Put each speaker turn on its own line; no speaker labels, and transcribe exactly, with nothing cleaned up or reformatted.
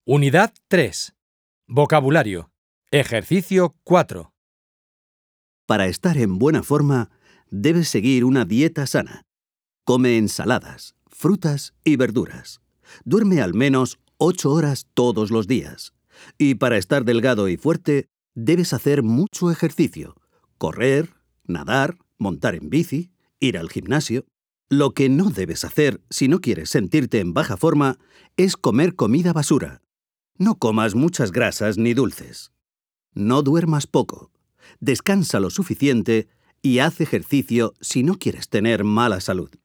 Unidad tres. Vocabulario. Ejercicio cuatro.
Para estar en buena forma, debes seguir una dieta sana. Come ensaladas, frutas y verduras. Duerme al menos ocho horas todos los días. Y para estar delgado y fuerte, debes hacer mucho ejercicio. Correr, nadar, montar en bici, ir al gimnasio. Lo que no debes hacer si no quieres sentirte en baja forma es comer comida basura. No comas muchas grasas ni dulces. No duermas poco. Descansa lo suficiente y haz ejercicio si no quieres tener mala salud.